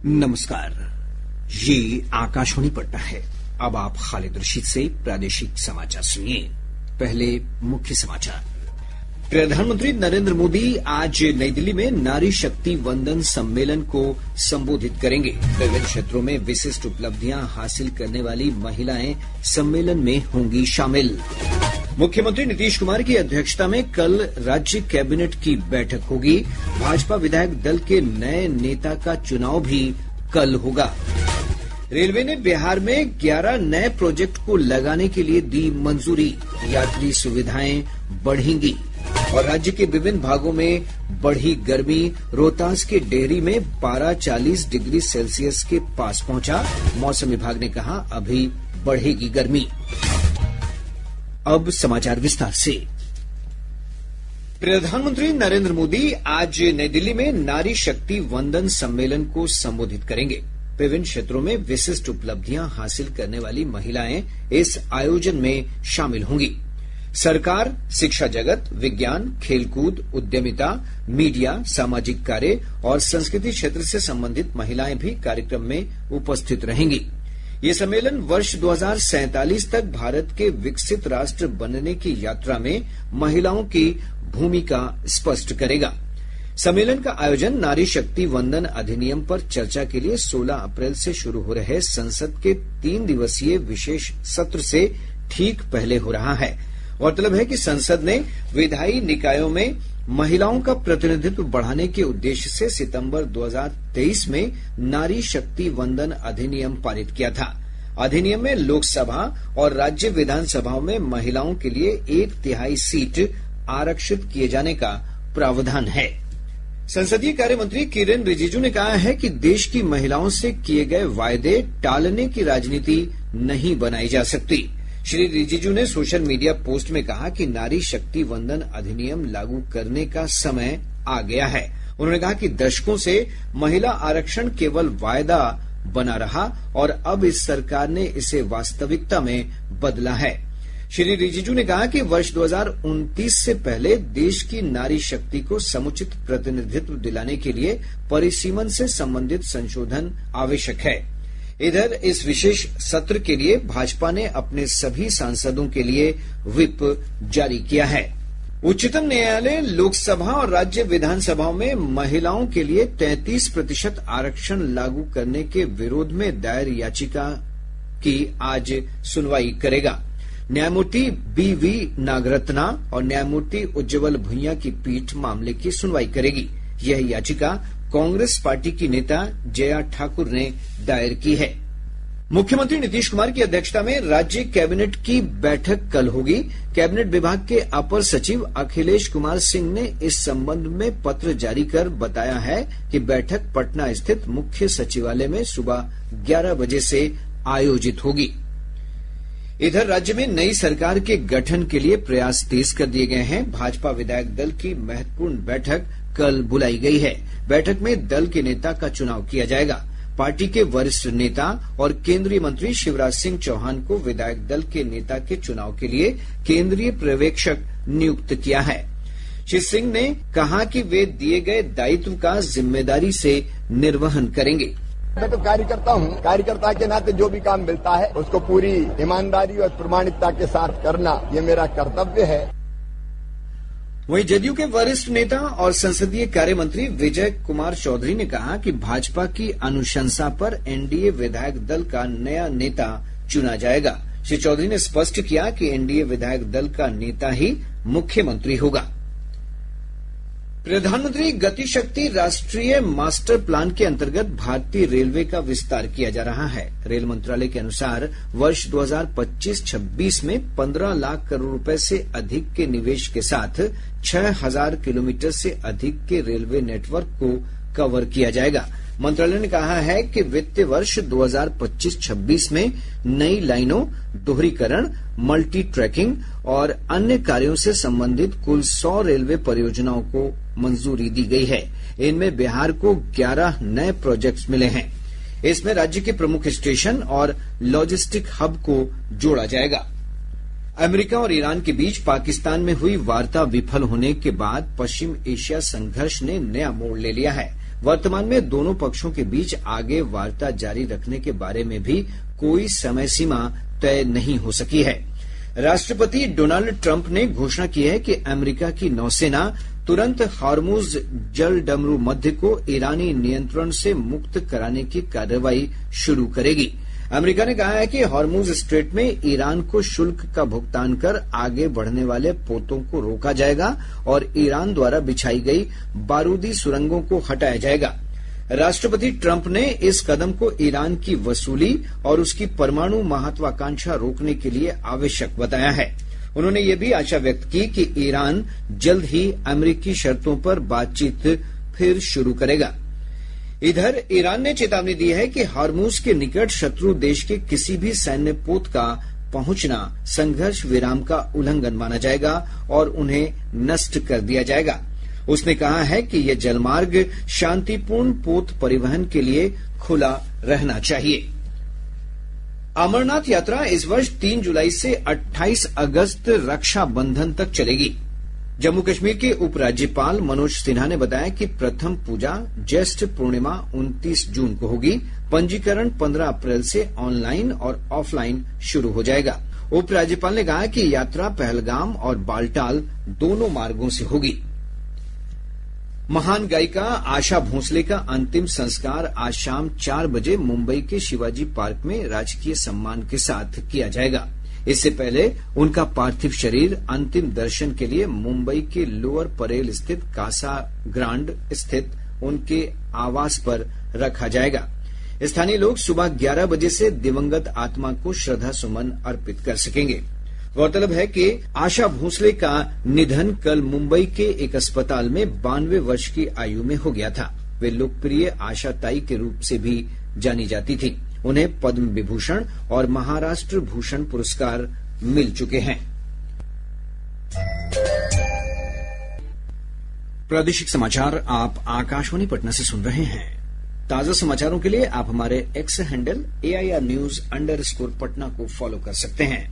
नमस्कार, ये आकाशवाणी पटना है। अब आप खालिद रशीद से प्रादेशिक समाचार सुनिए। पहले मुख्य समाचार। प्रधानमंत्री नरेंद्र मोदी आज नई दिल्ली में नारी शक्ति वंदन सम्मेलन को संबोधित करेंगे। विभिन्न क्षेत्रों में विशिष्ट उपलब्धियां हासिल करने वाली महिलाएं सम्मेलन में होंगी शामिल। मुख्यमंत्री नीतीश कुमार की अध्यक्षता में कल राज्य कैबिनेट की बैठक होगी। भाजपा विधायक दल के नए नेता का चुनाव भी कल होगा। रेलवे ने बिहार में 11 नए प्रोजेक्ट को लगाने के लिए दी मंजूरी। यात्री सुविधाएं बढ़ेंगी। और राज्य के विभिन्न भागों में बढ़ी गर्मी। रोहतास के डेहरी में पारा 40 डिग्री सेल्सियस के पास पहुंचा। मौसम विभाग ने कहा अभी बढ़ेगी गर्मी। अब समाचार विस्तार से। प्रधानमंत्री नरेंद्र मोदी आज नई दिल्ली में नारी शक्ति वंदन सम्मेलन को संबोधित करेंगे। विभिन्न क्षेत्रों में विशिष्ट उपलब्धियां हासिल करने वाली महिलाएं इस आयोजन में शामिल होंगी। सरकार, शिक्षा जगत, विज्ञान, खेलकूद, उद्यमिता, मीडिया, सामाजिक कार्य और संस्कृति क्षेत्र से संबंधित महिलाएं भी कार्यक्रम में उपस्थित रहेंगी। ये सम्मेलन वर्ष 2047 तक भारत के विकसित राष्ट्र बनने की यात्रा में महिलाओं की भूमिका स्पष्ट करेगा। सम्मेलन का आयोजन नारी शक्ति वंदन अधिनियम पर चर्चा के लिए 16 अप्रैल से शुरू हो रहे संसद के 3 दिवसीय विशेष सत्र से ठीक पहले हो रहा है। गौरतलब है कि संसद ने विधायी निकायों में महिलाओं का प्रतिनिधित्व बढ़ाने के उद्देश्य से सितंबर 2023 में नारी शक्ति वंदन अधिनियम पारित किया था। अधिनियम में लोकसभा और राज्य विधानसभाओं में महिलाओं के लिए 1/3 सीट आरक्षित किए जाने का प्रावधान है। संसदीय कार्य मंत्री किरेन रिजिजू ने कहा है कि देश की महिलाओं से किए गए वायदे टालने की राजनीति नहीं बनाई जा सकती। श्री रिजिजू ने सोशल मीडिया पोस्ट में कहा कि नारी शक्ति वंदन अधिनियम लागू करने का समय आ गया है। उन्होंने कहा कि दशकों से महिला आरक्षण केवल वायदा बना रहा और अब इस सरकार ने इसे वास्तविकता में बदला है। श्री रिजिजू ने कहा कि वर्ष 2029 से पहले देश की नारी शक्ति को समुचित प्रतिनिधित्व दिलाने के लिए परिसीमन से संबंधित संशोधन आवश्यक है। इधर इस विशेष सत्र के लिए भाजपा ने अपने सभी सांसदों के लिए व्हिप जारी किया है। उच्चतम न्यायालय लोकसभा और राज्य विधानसभाओं में महिलाओं के लिए 33% आरक्षण लागू करने के विरोध में दायर याचिका की आज सुनवाई करेगा। न्यायमूर्ति BV नागरत्ना और न्यायमूर्ति उज्ज्वल भुइयां की पीठ मामले की सुनवाई करेगी। यह याचिका कांग्रेस पार्टी की नेता जया ठाकुर ने दायर की है। मुख्यमंत्री नीतीश कुमार की अध्यक्षता में राज्य कैबिनेट की बैठक कल होगी। कैबिनेट विभाग के अपर सचिव अखिलेश कुमार सिंह ने इस संबंध में पत्र जारी कर बताया है कि बैठक पटना स्थित मुख्य सचिवालय में सुबह 11 बजे से आयोजित होगी। इधर राज्य में नई सरकार के गठन के लिए प्रयास तेज कर दिए गए हैं। भाजपा विधायक दल की महत्वपूर्ण बैठक कल बुलाई गई है। बैठक में दल के नेता का चुनाव किया जाएगा। पार्टी के वरिष्ठ नेता और केंद्रीय मंत्री शिवराज सिंह चौहान को विधायक दल के नेता के चुनाव के लिए केंद्रीय पर्यवेक्षक नियुक्त किया है। श्री सिंह ने कहा कि वे दिए गए दायित्व का जिम्मेदारी से निर्वहन करेंगे। मैं तो कार्यकर्ता हूँ। कार्यकर्ता के नाते जो भी काम मिलता है उसको पूरी ईमानदारी और प्रामाणिकता के साथ करना ये मेरा कर्तव्य है। वहीं जदयू के वरिष्ठ नेता और संसदीय कार्य मंत्री विजय कुमार चौधरी ने कहा कि भाजपा की अनुशंसा पर एनडीए विधायक दल का नया नेता चुना जाएगा। श्री चौधरी ने स्पष्ट किया कि एनडीए विधायक दल का नेता ही मुख्यमंत्री होगा। प्रधानमंत्री गति शक्ति राष्ट्रीय मास्टर प्लान के अंतर्गत भारतीय रेलवे का विस्तार किया जा रहा है। रेल मंत्रालय के अनुसार वर्ष 2025-26 में 15 लाख करोड़ रुपए से अधिक के निवेश के साथ 6000 किलोमीटर से अधिक के रेलवे नेटवर्क को कवर किया जाएगा। मंत्रालय ने कहा है कि वित्तीय वर्ष 2025-26 में नई लाइनों, दोहरीकरण, मल्टी ट्रैकिंग और अन्य कार्यों से संबंधित कुल 100 रेलवे परियोजनाओं को मंजूरी दी गई है। इनमें बिहार को 11 नए प्रोजेक्ट्स मिले हैं। इसमें राज्य के प्रमुख स्टेशन और लॉजिस्टिक हब को जोड़ा जाएगा। अमेरिका और ईरान के बीच पाकिस्तान में हुई वार्ता विफल होने के बाद पश्चिम एशिया संघर्ष ने नया मोड़ ले लिया है। वर्तमान में दोनों पक्षों के बीच आगे वार्ता जारी रखने के बारे में भी कोई समय सीमा तय नहीं हो सकी है। राष्ट्रपति डोनाल्ड ट्रंप ने घोषणा की है कि अमेरिका की नौसेना तुरंत हॉर्मुज जलडमरू मध्य को ईरानी नियंत्रण से मुक्त कराने की कार्रवाई शुरू करेगी। अमेरिका ने कहा है कि हॉर्मुज स्ट्रेट में ईरान को शुल्क का भुगतान कर आगे बढ़ने वाले पोतों को रोका जाएगा और ईरान द्वारा बिछाई गई बारूदी सुरंगों को हटाया जाएगा। राष्ट्रपति ट्रंप ने इस कदम को ईरान की वसूली और उसकी परमाणु महत्वाकांक्षा रोकने के लिए आवश्यक बताया है। उन्होंने ये भी आशा व्यक्त की कि ईरान जल्द ही अमेरिकी शर्तों पर बातचीत फिर शुरू करेगा। इधर ईरान ने चेतावनी दी है कि हॉर्मुज के निकट शत्रु देश के किसी भी सैन्य पोत का पहुंचना संघर्ष विराम का उल्लंघन माना जाएगा और उन्हें नष्ट कर दिया जाएगा। उसने कहा है कि यह जलमार्ग शांतिपूर्ण पोत परिवहन के लिए खुला रहना चाहिए। अमरनाथ यात्रा इस वर्ष 3 जुलाई से 28 अगस्त रक्षाबंधन तक चलेगी। जम्मू कश्मीर के उपराज्यपाल मनोज सिन्हा ने बताया कि प्रथम पूजा ज्येष्ठ पूर्णिमा 29 जून को होगी। पंजीकरण 15 अप्रैल से ऑनलाइन और ऑफलाइन शुरू हो जाएगा। उपराज्यपाल ने कहा कि यात्रा पहलगाम और बालटाल दोनों मार्गों से होगी। महान गायिका आशा भोसले का अंतिम संस्कार आज शाम 4 बजे मुंबई के शिवाजी पार्क में राजकीय सम्मान के साथ किया जाएगा। इससे पहले उनका पार्थिव शरीर अंतिम दर्शन के लिए मुंबई के लोअर परेल स्थित कासा ग्रांड स्थित उनके आवास पर रखा जाएगा। स्थानीय लोग सुबह 11 बजे से दिवंगत आत्मा को श्रद्धा सुमन अर्पित कर सकेंगे। गौरतलब है कि आशा भोसले का निधन कल मुंबई के एक अस्पताल में 92 वर्ष की आयु में हो गया था। वे लोकप्रिय आशा ताई के रूप से भी जानी जाती थी। उन्हें पद्म विभूषण और महाराष्ट्र भूषण पुरस्कार मिल चुके हैं। प्रादेशिक समाचार आप आकाशवाणी पटना से सुन रहे हैं। ताजा समाचारों के लिए आप हमारे एक्स हैंडल AIR_News_पटना को फॉलो कर सकते हैं।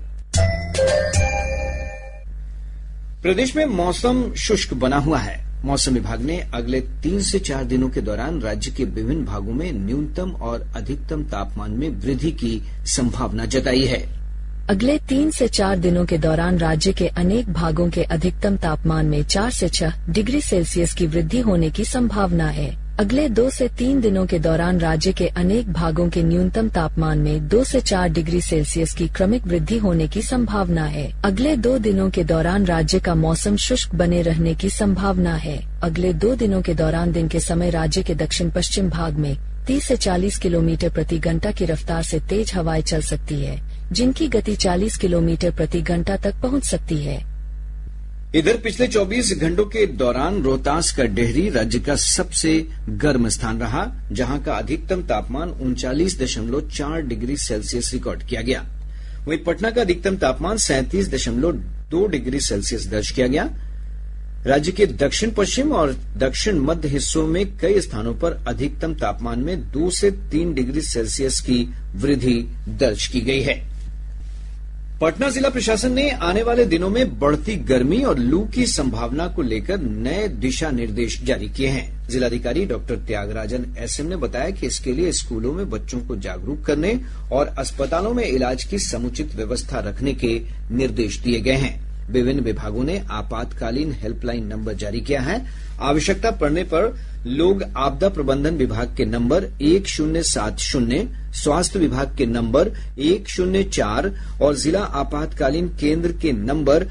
प्रदेश में मौसम शुष्क बना हुआ है। मौसम विभाग ने अगले 3 से 4 दिनों के दौरान राज्य के विभिन्न भागों में न्यूनतम और अधिकतम तापमान में वृद्धि की संभावना जताई है। अगले 3 से 4 दिनों के दौरान राज्य के अनेक भागों के अधिकतम तापमान में 4 से 6 डिग्री सेल्सियस की वृद्धि होने की संभावना है। अगले 2 से 3 दिनों के दौरान राज्य के अनेक भागों के न्यूनतम तापमान में 2 से 4 डिग्री सेल्सियस की क्रमिक वृद्धि होने की संभावना है। अगले 2 दिनों के दौरान राज्य का मौसम शुष्क बने रहने की संभावना है। अगले 2 दिनों के दौरान दिन के समय राज्य के दक्षिण पश्चिम भाग में 30 से 40 किलोमीटर प्रति घंटा की रफ्तार से तेज हवाएं चल सकती है, जिनकी गति 40 किलोमीटर प्रति घंटा तक पहुंच सकती है। इधर पिछले 24 घंटों के दौरान रोहतास का डेहरी राज्य का सबसे गर्म स्थान रहा, जहां का अधिकतम तापमान 39.4 डिग्री सेल्सियस रिकॉर्ड किया गया। वहीं पटना का अधिकतम तापमान 37.2 डिग्री सेल्सियस दर्ज किया गया। राज्य के दक्षिण पश्चिम और दक्षिण मध्य हिस्सों में कई स्थानों पर अधिकतम तापमान में 2 से 3 डिग्री सेल्सियस की वृद्धि दर्ज की गई है। पटना जिला प्रशासन ने आने वाले दिनों में बढ़ती गर्मी और लू की संभावना को लेकर नए दिशा निर्देश जारी किए हैं। जिलाधिकारी डॉक्टर त्यागराजन SM ने बताया कि इसके लिए स्कूलों में बच्चों को जागरूक करने और अस्पतालों में इलाज की समुचित व्यवस्था रखने के निर्देश दिए गए हैं। विभिन्न विभागों ने आपातकालीन हेल्पलाइन नंबर जारी किया है। आवश्यकता पड़ने पर लोग आपदा प्रबंधन विभाग के नंबर 1070, स्वास्थ्य विभाग के नंबर 104 और जिला आपातकालीन केंद्र के नंबर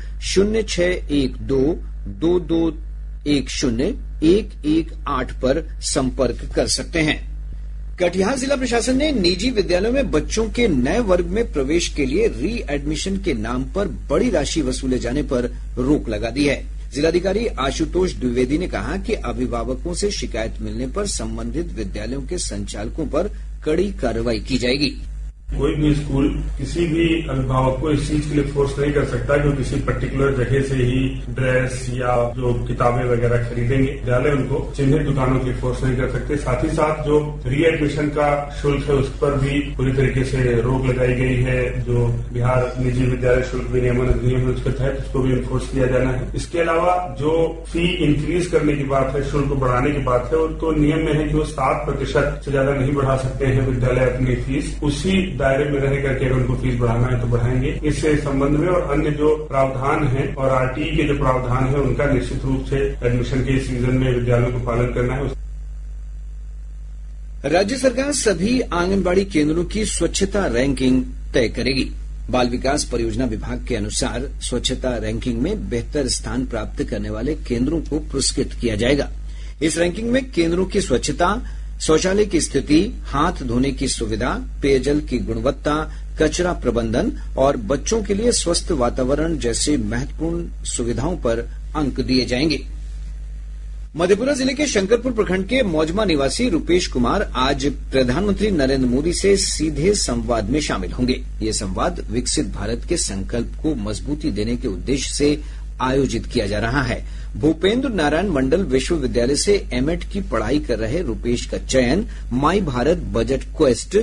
0612-2210-118 पर संपर्क कर सकते हैं। कटिहार जिला प्रशासन ने निजी विद्यालयों में बच्चों के नए वर्ग में प्रवेश के लिए री एडमिशन के नाम पर बड़ी राशि वसूले जाने पर रोक लगा दी है। जिलाधिकारी आशुतोष द्विवेदी ने कहा कि अभिभावकों से शिकायत मिलने पर संबंधित विद्यालयों के संचालकों पर कड़ी कार्रवाई की जाएगी। कोई भी स्कूल किसी भी अभिभावक को इस चीज के लिए फोर्स नहीं कर सकता कि किसी पर्टिकुलर जगह से ही ड्रेस या जो किताबें वगैरह खरीदेंगे। विद्यालय उनको चिन्हित दुकानों की फोर्स नहीं कर सकते। साथ ही साथ जो रीएडमिशन का शुल्क है उस पर भी पूरी तरीके से रोक लगाई गई है। जो बिहार निजी विद्यालय शुल्क विनियमन अधिनियम उसके तहत उसको भी इन्फोर्स किया जाना है। इसके अलावा जो फी इंक्रीज करने की बात है, शुल्क बढ़ाने की बात है, और तो नियम में है कि वो 7% से ज्यादा नहीं बढ़ा सकते हैं विद्यालय अपनी फीस। उसी दायरे में रह करके अगर उनको फीस बढ़ाना है तो बढ़ाएंगे। इससे संबंध में और अन्य जो प्रावधान है और आरटीई के जो प्रावधान है उनका निश्चित रूप से एडमिशन के सीजन में विद्यालयों को पालन करना है। राज्य सरकार सभी आंगनबाड़ी केंद्रों की स्वच्छता रैंकिंग तय करेगी। बाल विकास परियोजना विभाग के अनुसार स्वच्छता रैंकिंग में बेहतर स्थान प्राप्त करने वाले केंद्रों को पुरस्कृत किया जाएगा। इस रैंकिंग में केंद्रों की स्वच्छता, शौचालय की स्थिति, हाथ धोने की सुविधा, पेयजल की गुणवत्ता, कचरा प्रबंधन और बच्चों के लिए स्वस्थ वातावरण जैसे महत्वपूर्ण सुविधाओं पर अंक दिए जाएंगे। मधेपुरा जिले के शंकरपुर प्रखंड के मौजमा निवासी रूपेश कुमार आज प्रधानमंत्री नरेंद्र मोदी से सीधे संवाद में शामिल होंगे। ये संवाद विकसित भारत के संकल्प को मजबूती देने के उद्देश्य से आयोजित किया जा रहा है। भूपेंद्र नारायण मंडल विश्वविद्यालय से एमएड की पढ़ाई कर रहे रूपेश का चयन माई भारत बजट क्वेस्ट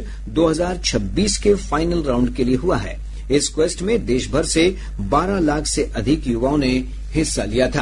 2026 के फाइनल राउंड के लिए हुआ है। इस क्वेस्ट में देश भर से 12 लाख से अधिक युवाओं ने हिस्सा लिया था।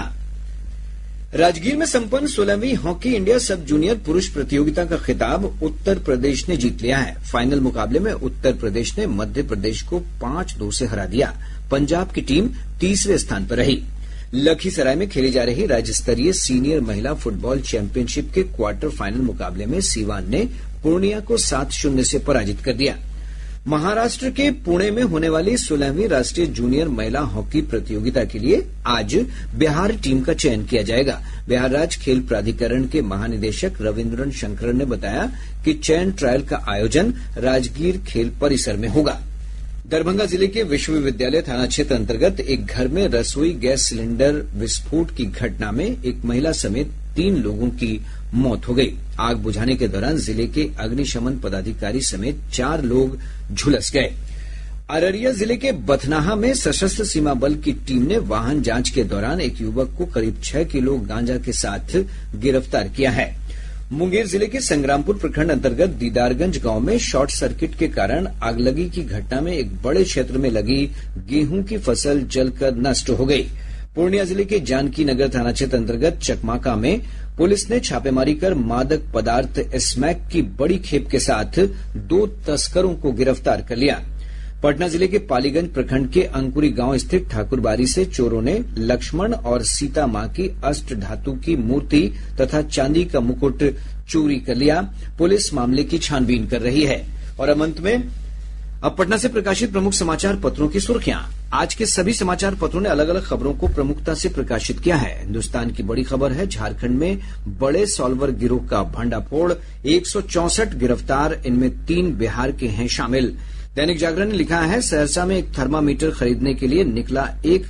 राजगीर में संपन्न 16वीं हॉकी इंडिया सब जूनियर पुरुष प्रतियोगिता का खिताब उत्तर प्रदेश ने जीत लिया है। फाइनल मुकाबले में उत्तर प्रदेश ने मध्य प्रदेश को 5-2 से हरा दिया। पंजाब की टीम तीसरे स्थान पर रही। लखीसराय में खेली जा रही राज्य स्तरीय सीनियर महिला फुटबॉल चैंपियनशिप के क्वार्टर फाइनल मुकाबले में सीवान ने पूर्णिया को 7-0 से पराजित कर दिया। महाराष्ट्र के पुणे में होने वाली 16वीं राष्ट्रीय जूनियर महिला हॉकी प्रतियोगिता के लिए आज बिहार टीम का चयन किया जाएगा। बिहार राज्य खेल प्राधिकरण के महानिदेशक रविन्द्रन शंकर ने बताया कि चयन ट्रायल का आयोजन राजगीर खेल परिसर में होगा। दरभंगा जिले के विश्वविद्यालय थाना क्षेत्र अंतर्गत एक घर में रसोई गैस सिलेंडर विस्फोट की घटना में एक महिला समेत 3 लोगों की मौत हो गई। आग बुझाने के दौरान जिले के अग्निशमन पदाधिकारी समेत 4 लोग झुलस गए। अररिया जिले के बथनाहा में सशस्त्र सीमा बल की टीम ने वाहन जांच के दौरान एक युवक को करीब 6 किलो गांजा के साथ गिरफ्तार किया है। मुंगेर जिले के संग्रामपुर प्रखंड अंतर्गत दीदारगंज गांव में शॉर्ट सर्किट के कारण आगलगी की घटना में एक बड़े क्षेत्र में लगी गेहूं की फसल जलकर नष्ट हो गई। पूर्णिया जिले के जानकी नगर थाना क्षेत्र अंतर्गत चकमाका में पुलिस ने छापेमारी कर मादक पदार्थ स्मैक की बड़ी खेप के साथ 2 तस्करों को गिरफ्तार कर लिया। पटना जिले के पालीगंज प्रखंड के अंकुरी गांव स्थित ठाकुरबाड़ी से चोरों ने लक्ष्मण और सीता मां की अष्ट धातु की मूर्ति तथा चांदी का मुकुट चोरी कर लिया। पुलिस मामले की छानबीन कर रही है। और अंत में अब पटना से प्रकाशित प्रमुख समाचार पत्रों की सुर्खियां। आज के सभी समाचार पत्रों ने अलग अलग खबरों को प्रमुखता से प्रकाशित किया है। हिन्दुस्तान की बड़ी खबर है झारखंड में बड़े सॉल्वर गिरोह का भंडाफोड़, 164 गिरफ्तार, इनमें 3 बिहार के हैं शामिल। दैनिक जागरण ने लिखा है सहरसा में एक थर्मामीटर खरीदने के लिए निकला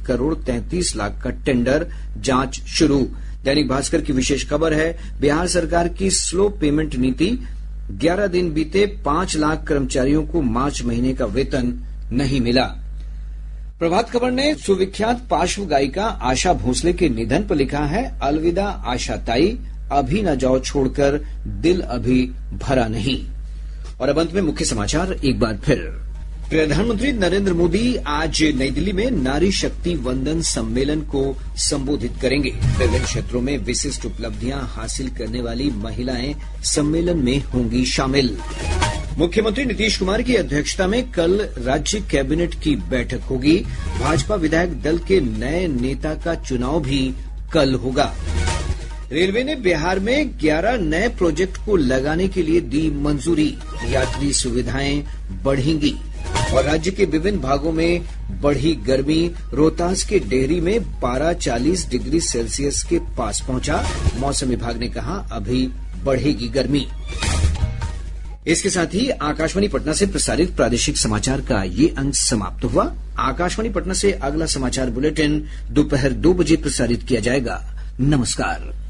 1,33 लाख का टेंडर, जांच शुरू। दैनिक भास्कर की विशेष खबर है बिहार सरकार की स्लो पेमेंट नीति, 11 दिन बीते 5 लाख कर्मचारियों को मार्च महीने का वेतन नहीं मिला। प्रभात खबर ने सुविख्यात पार्श्व गायिका आशा भोसले के निधन पर लिखा है अलविदा आशा ताई, अभी न जाओ छोड़कर, दिल अभी भरा नहीं। और अब अंत में मुख्य समाचार एक बार फिर। प्रधानमंत्री नरेंद्र मोदी आज नई दिल्ली में नारी शक्ति वंदन सम्मेलन को संबोधित करेंगे। विभिन्न क्षेत्रों में विशिष्ट उपलब्धियां हासिल करने वाली महिलाएं सम्मेलन में होंगी शामिल। मुख्यमंत्री नीतीश कुमार की अध्यक्षता में कल राज्य कैबिनेट की बैठक होगी। भाजपा विधायक दल के नए नेता का चुनाव भी कल होगा। रेलवे ने बिहार में 11 नए प्रोजेक्ट को लगाने के लिए दी मंजूरी, यात्री सुविधाएं बढ़ेंगी। और राज्य के विभिन्न भागों में बढ़ी गर्मी, रोहतास के डेहरी में पारा 40 डिग्री सेल्सियस के पास पहुंचा। मौसम विभाग ने कहा अभी बढ़ेगी गर्मी। इसके साथ ही आकाशवाणी पटना से प्रसारित प्रादेशिक समाचार का ये अंक समाप्त हुआ। आकाशवाणी पटना से अगला समाचार बुलेटिन दोपहर 2 बजे प्रसारित किया जाएगा। नमस्कार।